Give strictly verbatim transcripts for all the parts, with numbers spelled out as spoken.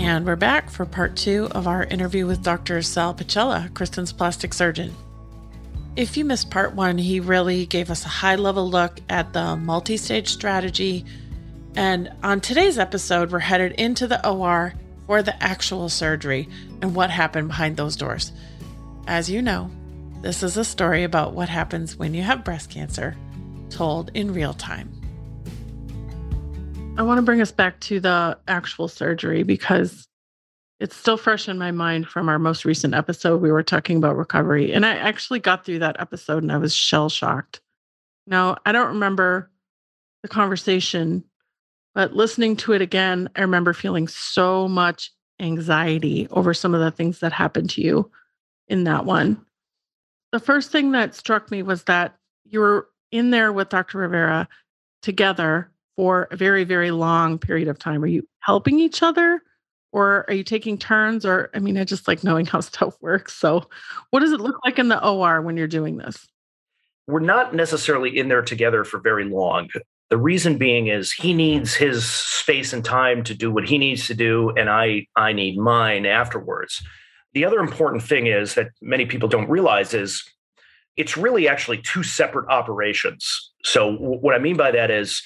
And we're back for part two of our interview with Doctor Sal Picella, Kristen's plastic surgeon. If you missed part one, he really gave us a high-level look at the multi-stage strategy. And on today's episode, we're headed into the O R for the actual surgery and what happened behind those doors. As you know, this is a story about what happens when you have breast cancer, told in real time. I want to bring us back to the actual surgery because it's still fresh in my mind from our most recent episode. We were talking about recovery, and I actually got through that episode and I was shell-shocked. Now, I don't remember the conversation, but listening to it again, I remember feeling so much anxiety over some of the things that happened to you in that one. The first thing that struck me was that you were in there with Doctor Rivera together for a very, very long period of time. Are you helping each other or are you taking turns? Or, I mean, I just like knowing how stuff works. So what does it look like in the O R when you're doing this? We're not necessarily in there together for very long. The reason being is he needs his space and time to do what he needs to do, and I, I need mine afterwards. The other important thing is that many people don't realize is it's really actually two separate operations. So w- what I mean by that is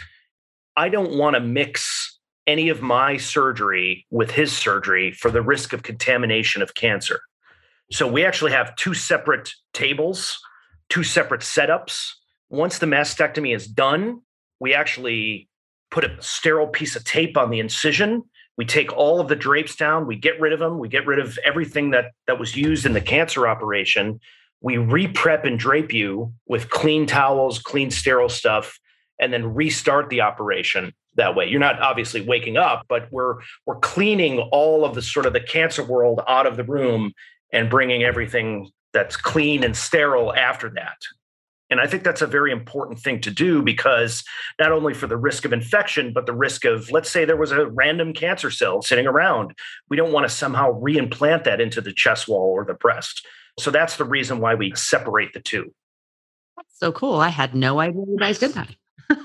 I don't want to mix any of my surgery with his surgery for the risk of contamination of cancer. So we actually have two separate tables, two separate setups. Once the mastectomy is done, we actually put a sterile piece of tape on the incision. We take all of the drapes down. We get rid of them. We get rid of everything that, that was used in the cancer operation. We re-prep and drape you with clean towels, clean sterile stuff, and then restart the operation that way. You're not obviously waking up, but we're we're cleaning all of the sort of the cancer world out of the room and bringing everything that's clean and sterile after that. And I think that's a very important thing to do because not only for the risk of infection, but the risk of, let's say there was a random cancer cell sitting around. We don't want to somehow reimplant that into the chest wall or the breast. So that's the reason why we separate the two. That's so cool. I had no idea you guys did that.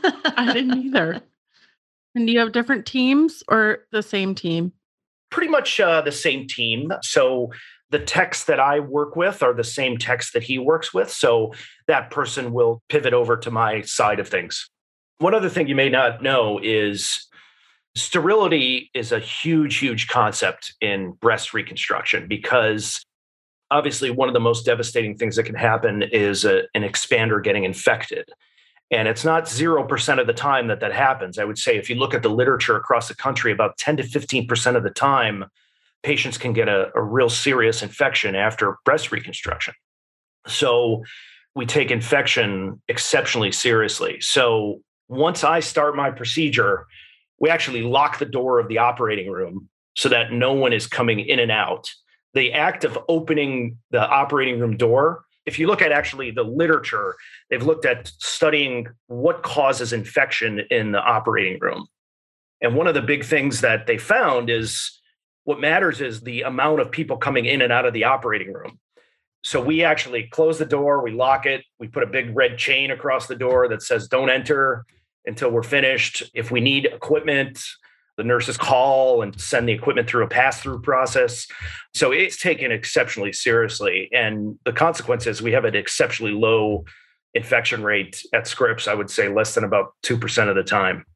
I didn't either. And do you have different teams or the same team? Pretty much uh, the same team. So the techs that I work with are the same techs that he works with. So that person will pivot over to my side of things. One other thing you may not know is sterility is a huge, huge concept in breast reconstruction because obviously one of the most devastating things that can happen is a, an expander getting infected. And it's not zero percent of the time that that happens. I would say if you look at the literature across the country, about ten to fifteen percent of the time, patients can get a, a real serious infection after breast reconstruction. So we take infection exceptionally seriously. So once I start my procedure, we actually lock the door of the operating room so that no one is coming in and out. The act of opening the operating room door, if you look at actually the literature, they've looked at studying what causes infection in the operating room. And one of the big things that they found is what matters is the amount of people coming in and out of the operating room. So we actually close the door, we lock it, we put a big red chain across the door that says don't enter until we're finished. If we need equipment, the nurses call and send the equipment through a pass-through process. So it's taken exceptionally seriously. And the consequence is we have an exceptionally low infection rate at Scripps, I would say less than about two percent of the time.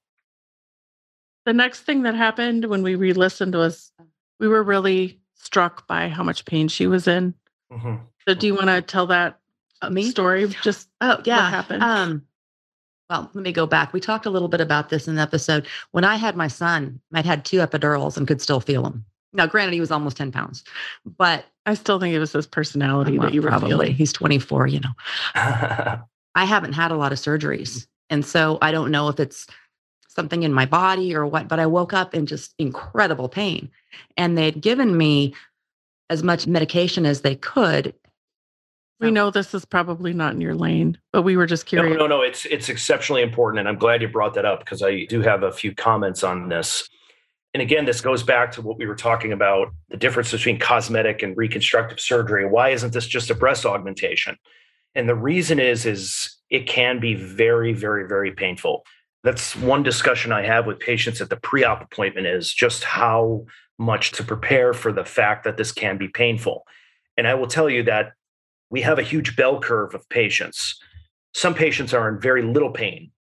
The next thing that happened when we re-listened was we were really struck by how much pain she was in. Mm-hmm. So do you want to tell that uh, me? story? Just oh, yeah. what happened? Um, Well, let me go back. We talked a little bit about this in the episode. When I had my son, I'd had two epidurals and could still feel him. Now, granted, he was almost ten pounds, but I still think it was his personality well, that you were probably feeling. He's twenty-four, you know. I haven't had a lot of surgeries. And so I don't know if it's something in my body or what, but I woke up in just incredible pain. And they'd given me as much medication as they could. We know this is probably not in your lane, but we were just curious. No, no, no. It's it's exceptionally important. And I'm glad you brought that up because I do have a few comments on this. And again, this goes back to what we were talking about, the difference between cosmetic and reconstructive surgery. Why isn't this just a breast augmentation? And the reason is, is it can be very, very, very painful. That's one discussion I have with patients at the pre-op appointment is just how much to prepare for the fact that this can be painful. And I will tell you that we have a huge bell curve of patients. Some patients are in very little pain.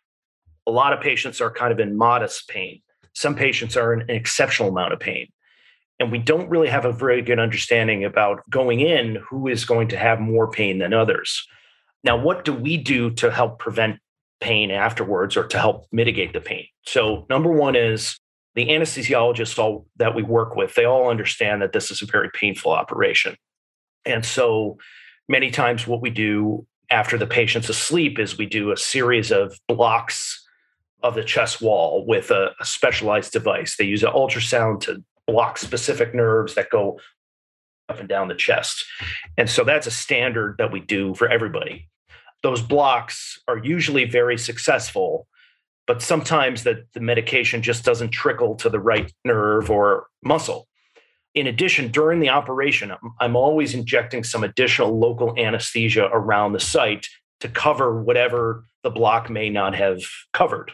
A lot of patients are kind of in modest pain. Some patients are in an exceptional amount of pain. And we don't really have a very good understanding about going in who is going to have more pain than others. Now, what do we do to help prevent pain afterwards or to help mitigate the pain? So number one is the anesthesiologists all that we work with, they all understand that this is a very painful operation. And so many times what we do after the patient's asleep is we do a series of blocks of the chest wall with a, a specialized device. They use an ultrasound to block specific nerves that go up and down the chest. And so that's a standard that we do for everybody. Those blocks are usually very successful, but sometimes the, the medication just doesn't trickle to the right nerve or muscle. In addition, during the operation, I'm, I'm always injecting some additional local anesthesia around the site to cover whatever the block may not have covered.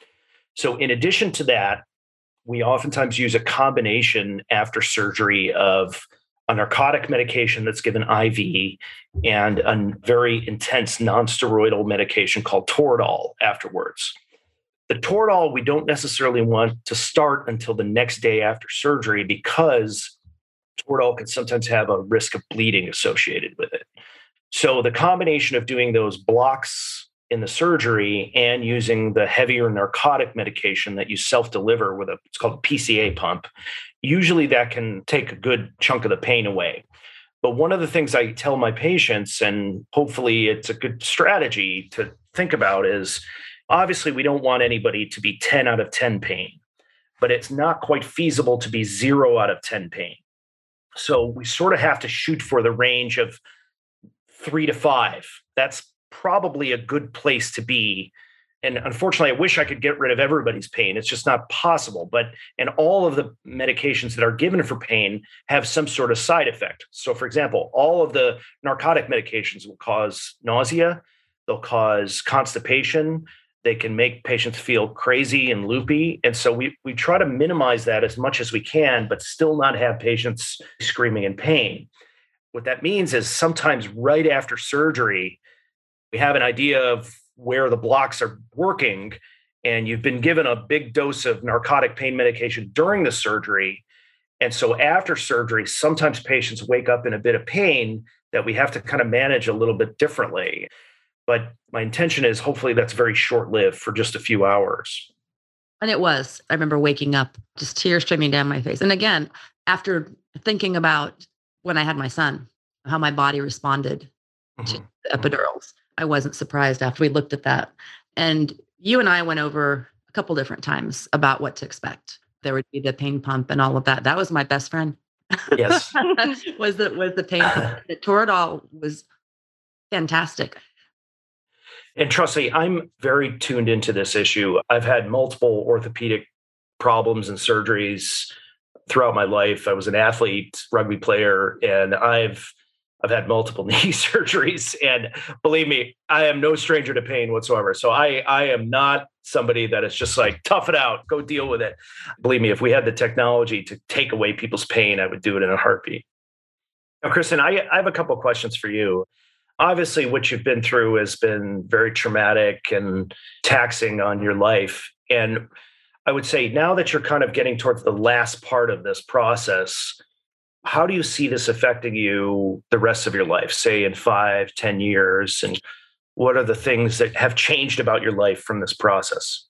So in addition to that, we oftentimes use a combination after surgery of a narcotic medication that's given I V and a very intense nonsteroidal medication called Toradol afterwards. The Toradol we don't necessarily want to start until the next day after surgery because Toradol can sometimes have a risk of bleeding associated with it. So the combination of doing those blocks in the surgery and using the heavier narcotic medication that you self-deliver with a, it's called a P C A pump, usually that can take a good chunk of the pain away. But one of the things I tell my patients, and hopefully it's a good strategy to think about, is obviously we don't want anybody to be ten out of ten pain, but it's not quite feasible to be zero out of ten pain. So we sort of have to shoot for the range of three to five. That's probably a good place to be. And unfortunately, I wish I could get rid of everybody's pain. It's just not possible. But and all of the medications that are given for pain have some sort of side effect. So for example, all of the narcotic medications will cause nausea. They'll cause constipation. They can make patients feel crazy and loopy. And so we, we try to minimize that as much as we can, but still not have patients screaming in pain. What that means is sometimes right after surgery, we have an idea of where the blocks are working, and you've been given a big dose of narcotic pain medication during the surgery. And so after surgery, sometimes patients wake up in a bit of pain that we have to kind of manage a little bit differently. But my intention is hopefully that's very short-lived for just a few hours. And it was. I remember waking up, just tears streaming down my face. And again, after thinking about when I had my son, how my body responded mm-hmm. to the epidurals, I wasn't surprised after we looked at that. And you and I went over a couple different times about what to expect. There would be the pain pump and all of that. That was my best friend. Yes. was the was the pain pump. The Toradol was fantastic. And trust me, I'm very tuned into this issue. I've had multiple orthopedic problems and surgeries throughout my life. I was an athlete, rugby player, and I've I've had multiple knee surgeries. And believe me, I am no stranger to pain whatsoever. So I, I am not somebody that is just like, tough it out, go deal with it. Believe me, if we had the technology to take away people's pain, I would do it in a heartbeat. Now, Kristen, I, I have a couple of questions for you. Obviously, what you've been through has been very traumatic and taxing on your life. And I would say now that you're kind of getting towards the last part of this process, how do you see this affecting you the rest of your life, say in five, ten years? And what are the things that have changed about your life from this process?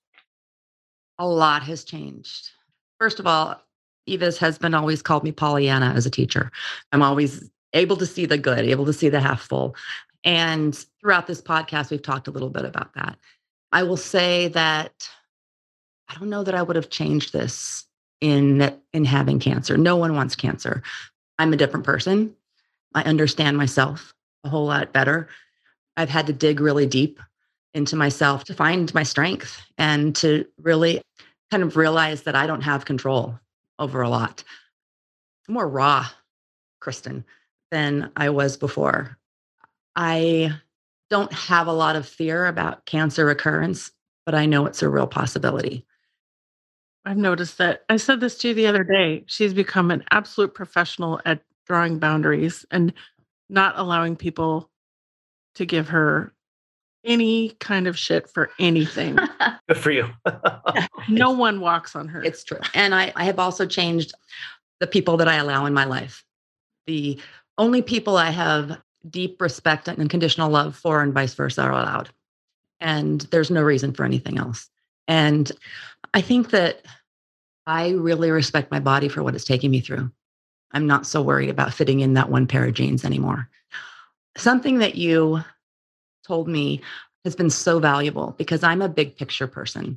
A lot has changed. First of all, Eva's husband always called me Pollyanna as a teacher. I'm always able to see the good, able to see the half full. And throughout this podcast, we've talked a little bit about that. I will say that I don't know that I would have changed this in in having cancer. No one wants cancer. I'm a different person. I understand myself a whole lot better. I've had to dig really deep into myself to find my strength and to really kind of realize that I don't have control over a lot. I'm more raw, Kristen, than I was before. I don't have a lot of fear about cancer recurrence but I know it's a real possibility. I've noticed that. I said this to you the other day. She's become an absolute professional at drawing boundaries and not allowing people to give her any kind of shit for anything. Good for you. No one walks on her. It's true. And I, I have also changed the people that I allow in my life. The only people I have deep respect and unconditional love for and vice versa are allowed. And there's no reason for anything else. And I think that I really respect my body for what it's taking me through. I'm not so worried about fitting in that one pair of jeans anymore. Something that you told me has been so valuable because I'm a big picture person.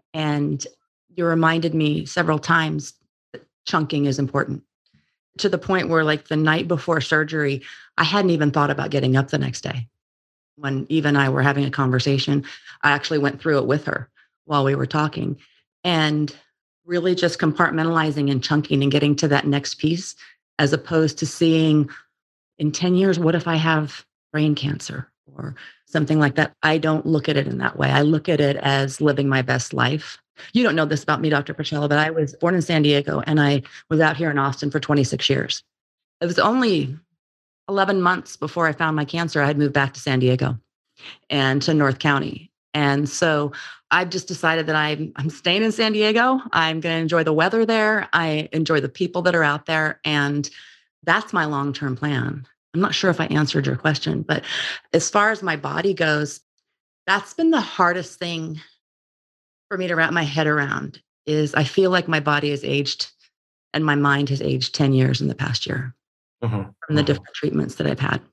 And you reminded me several times that chunking is important, to the point where, like, the night before surgery, I hadn't even thought about getting up the next day. When Eva and I were having a conversation, I actually went through it with her while we were talking, and really just compartmentalizing and chunking and getting to that next piece, as opposed to seeing in ten years, what if I have brain cancer or something like that? I don't look at it in that way. I look at it as living my best life. You don't know this about me, Doctor Petrella, but I was born in San Diego and I was out here in Austin for twenty-six years. It was only eleven months before I found my cancer. I had moved back to San Diego and to North County. And so I've just decided that I'm, I'm staying in San Diego. I'm going to enjoy the weather there. I enjoy the people that are out there. And that's my long-term plan. I'm not sure if I answered your question, but as far as my body goes, that's been the hardest thing for me to wrap my head around. Is I feel like my body has aged and my mind has aged ten years in the past year mm-hmm. from the different treatments that I've had.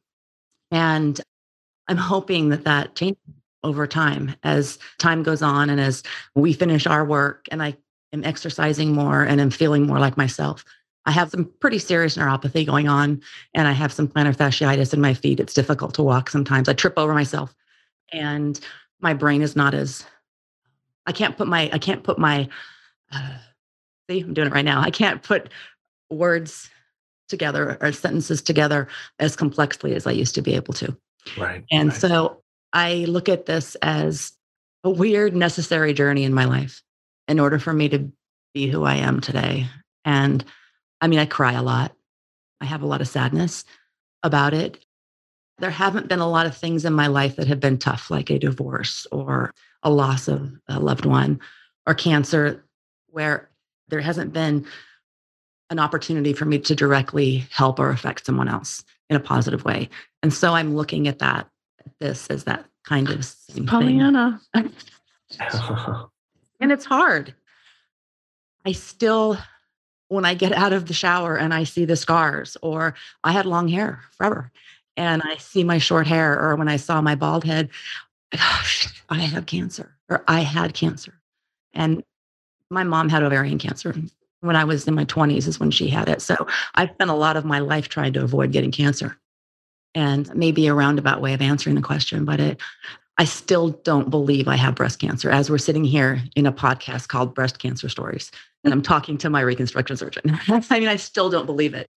And I'm hoping that that changes over time as time goes on and as we finish our work and I am exercising more and I'm feeling more like myself. I have some pretty serious neuropathy going on and I have some plantar fasciitis in my feet. It's difficult to walk sometimes. I trip over myself and my brain is not as, I can't put my, I can't put my, uh, see, I'm doing it right now. I can't put words together or sentences together as complexly as I used to be able to. Right. And right. so I look at this as a weird, necessary journey in my life in order for me to be who I am today. And I mean, I cry a lot. I have a lot of sadness about it. There haven't been a lot of things in my life that have been tough, like a divorce or a loss of a loved one or cancer, where there hasn't been an opportunity for me to directly help or affect someone else in a positive way. And so I'm looking at that, this as that kind of same Pollyanna. thing. And it's hard. I still, when I get out of the shower and I see the scars, or I had long hair forever and I see my short hair, or when I saw my bald head, gosh, I have cancer, or I had cancer. And my mom had ovarian cancer. When I was in my twenties is when she had it. So I've spent a lot of my life trying to avoid getting cancer. And maybe a roundabout way of answering the question, but it, I still don't believe I have breast cancer, as we're sitting here in a podcast called Breast Cancer Stories. And I'm talking to my reconstruction surgeon. I mean, I still don't believe it.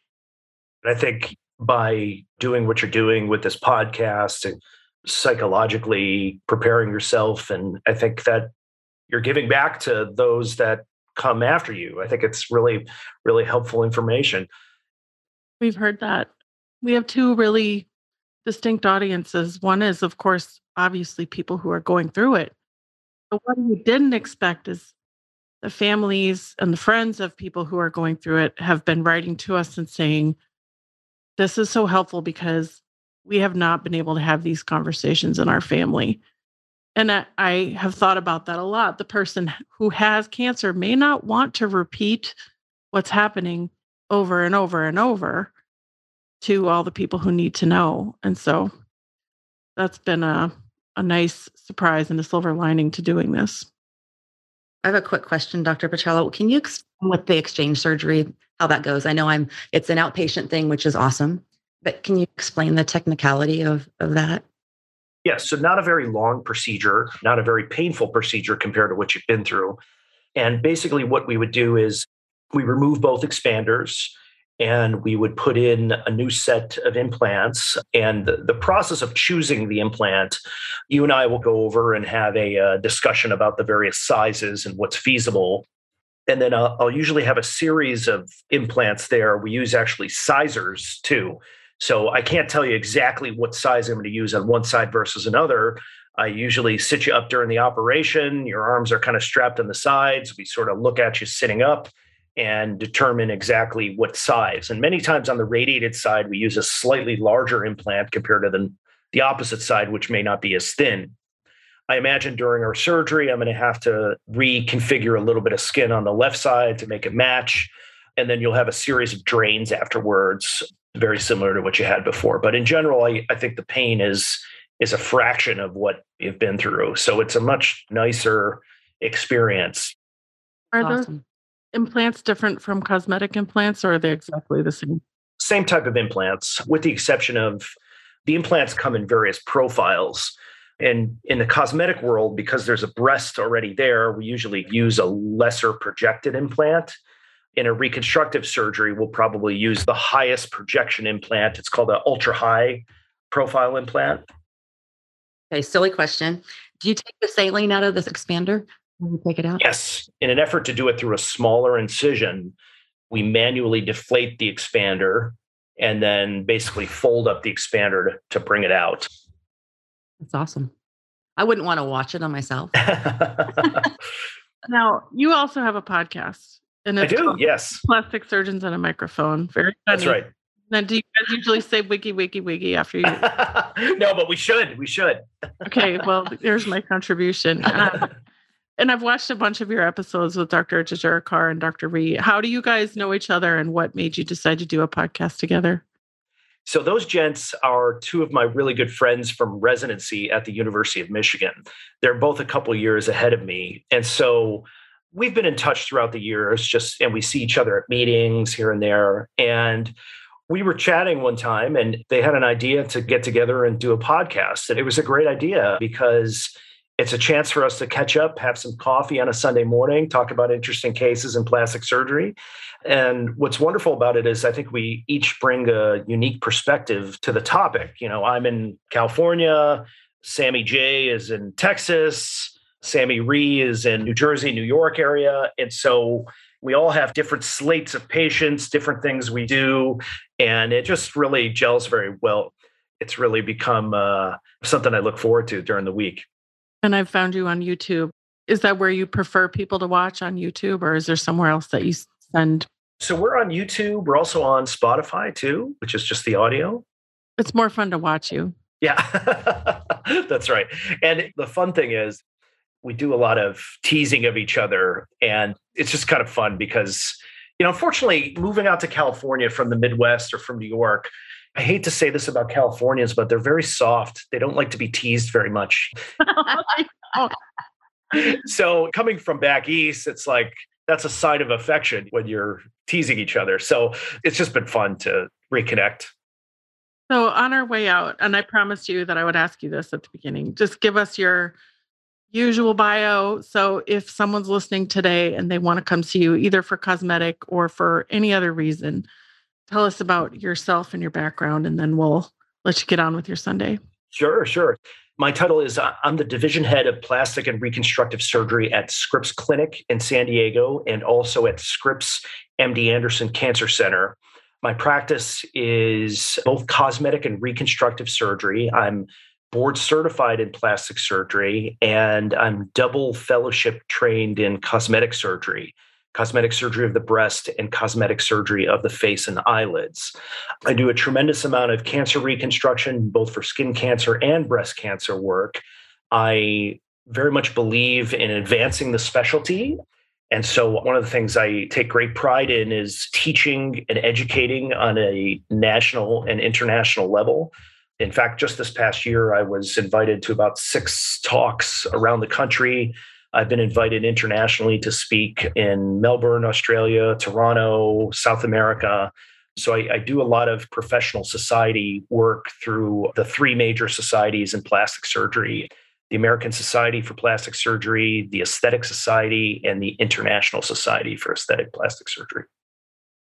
I think by doing what you're doing with this podcast and psychologically preparing yourself, and I think that you're giving back to those that come after you. I think it's really, really helpful information. We've heard that. We have two really distinct audiences. One is, of course, obviously people who are going through it. But what we didn't expect is the families and the friends of people who are going through it have been writing to us and saying, this is so helpful because we have not been able to have these conversations in our family. And I, I have thought about that a lot. The person who has cancer may not want to repeat what's happening over and over and over to all the people who need to know. And so that's been a, a nice surprise and a silver lining to doing this. I have a quick question, Doctor Petrella. Can you explain what the exchange surgery, how that goes? I know I'm it's an outpatient thing, which is awesome, but can you explain the technicality of, of that? Yes. So not a very long procedure, not a very painful procedure compared to what you've been through. And basically what we would do is we remove both expanders and we would put in a new set of implants. And the, the process of choosing the implant, you and I will go over and have a, uh discussion about the various sizes and what's feasible. And then I'll, I'll usually have a series of implants there. We use actually sizers too. So I can't tell you exactly what size I'm going to use on one side versus another. I usually sit you up during the operation. Your arms are kind of strapped on the sides. We sort of look at you sitting up and determine exactly what size. And many times on the radiated side, we use a slightly larger implant compared to the, the opposite side, which may not be as thin. I imagine during our surgery, I'm going to have to reconfigure a little bit of skin on the left side to make it match. And then you'll have a series of drains afterwards, very similar to what you had before. But in general, I, I think the pain is, is a fraction of what you've been through. So it's a much nicer experience. Are Awesome. those implants different from cosmetic implants, or are they exactly the same? Same type of implants, with the exception of the implants come in various profiles. And in the cosmetic world, because there's a breast already there, we usually use a lesser projected implant. In a reconstructive surgery, we'll probably use the highest projection implant. It's called an ultra high profile implant. Okay, silly question. Do you take the saline out of this expander when you take it out? Yes. In an effort to do it through a smaller incision, we manually deflate the expander and then basically fold up the expander to, to bring it out. That's awesome. I wouldn't want to watch it on myself. Now, you also have a podcast. And I it's do, called yes. Plastic Surgeons and a Microphone. Very funny. That's right. Now, do you guys usually say wiki, wiki, wiki after you? No, but we should. We should. Okay, well, there's my contribution. Um, and I've watched a bunch of your episodes with Doctor Jajarkar and Doctor Ree. How do you guys know each other, and what made you decide to do a podcast together? So those gents are two of my really good friends from residency at the University of Michigan. They're both a couple years ahead of me. And so we've been in touch throughout the years, just, and we see each other at meetings here and there. And we were chatting one time and they had an idea to get together and do a podcast. And it was a great idea because it's a chance for us to catch up, have some coffee on a Sunday morning, talk about interesting cases in plastic surgery. And what's wonderful about it is I think we each bring a unique perspective to the topic. You know, I'm in California, Sammy J is in Texas, Sammy Ree is in New Jersey, New York area. And so we all have different slates of patients, different things we do, and it just really gels very well. It's really become uh, something I look forward to during the week. And I've found you on YouTube. Is that where you prefer people to watch, on YouTube, or is there somewhere else that you send? So we're on YouTube. We're also on Spotify too, which is just the audio. It's more fun to watch you. Yeah, that's right. And the fun thing is we do a lot of teasing of each other, and it's just kind of fun because, you know, unfortunately, moving out to California from the Midwest or from New York, I hate to say this about Californians, but they're very soft. They don't like to be teased very much. So coming from back east, it's like, that's a sign of affection when you're teasing each other. So it's just been fun to reconnect. So on our way out, and I promised you that I would ask you this at the beginning, just give us your usual bio. So if someone's listening today and they want to come see you either for cosmetic or for any other reason, tell us about yourself and your background, and then we'll let you get on with your Sunday. Sure, sure. My title is uh, I'm the division head of plastic and reconstructive surgery at Scripps Clinic in San Diego and also at Scripps M D Anderson Cancer Center. My practice is both cosmetic and reconstructive surgery. I'm board certified in plastic surgery, and I'm double fellowship trained in cosmetic surgery. Cosmetic surgery of the breast and cosmetic surgery of the face and eyelids. I do a tremendous amount of cancer reconstruction, both for skin cancer and breast cancer work. I very much believe in advancing the specialty. And so one of the things I take great pride in is teaching and educating on a national and international level. In fact, just this past year, I was invited to about six talks around the country. I've been invited internationally to speak in Melbourne, Australia, Toronto, South America. So I, I do a lot of professional society work through the three major societies in plastic surgery: the American Society for Plastic Surgery, the Aesthetic Society, and the International Society for Aesthetic Plastic Surgery.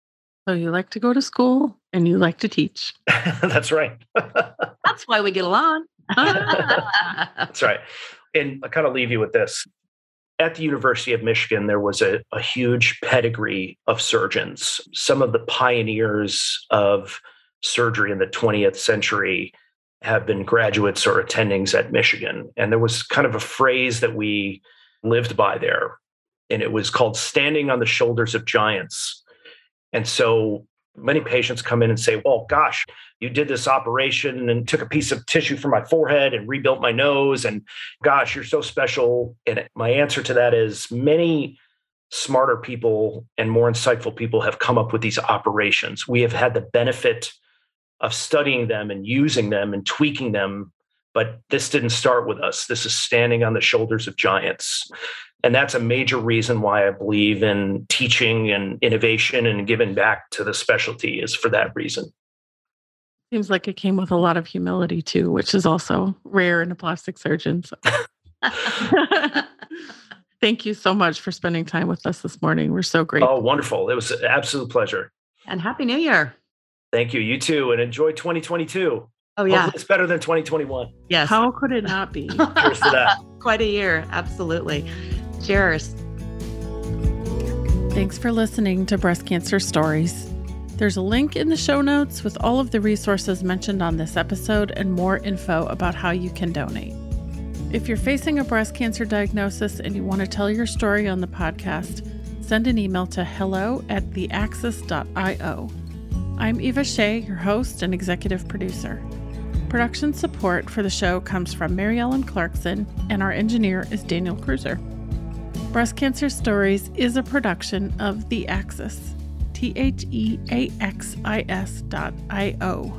So you like to go to school and you like to teach. That's right. That's why we get along. That's right. And I kind of leave you with this. At the University of Michigan, there was a, a huge pedigree of surgeons. Some of the pioneers of surgery in the twentieth century have been graduates or attendings at Michigan. And there was kind of a phrase that we lived by there, and it was called standing on the shoulders of giants. And so many patients come in and say, well, gosh, you did this operation and took a piece of tissue from my forehead and rebuilt my nose. And gosh, you're so special. And my answer to that is many smarter people and more insightful people have come up with these operations. We have had the benefit of studying them and using them and tweaking them. But this didn't start with us. This is standing on the shoulders of giants. And that's a major reason why I believe in teaching and innovation and giving back to the specialty is for that reason. Seems like it came with a lot of humility too, which is also rare in a plastic surgeon. So. Thank you so much for spending time with us this morning. We're so grateful. Oh, wonderful. It was an absolute pleasure. And Happy New Year. Thank you. You too. And enjoy twenty twenty-two. Oh, yeah. Hopefully it's better than twenty twenty-one. Yes. How could it not be? Cheers to that. Quite a year. Absolutely. Cheers. Thanks for listening to Breast Cancer Stories. There's a link in the show notes with all of the resources mentioned on this episode and more info about how you can donate. If you're facing a breast cancer diagnosis and you want to tell your story on the podcast, send an email to hello at the axis dot io. I'm Eva Shea, your host and executive producer. Production support for the show comes from Mary Ellen Clarkson, and our engineer is Daniel Cruiser. Breast Cancer Stories is a production of The Axis, T H E A X I S dot I O.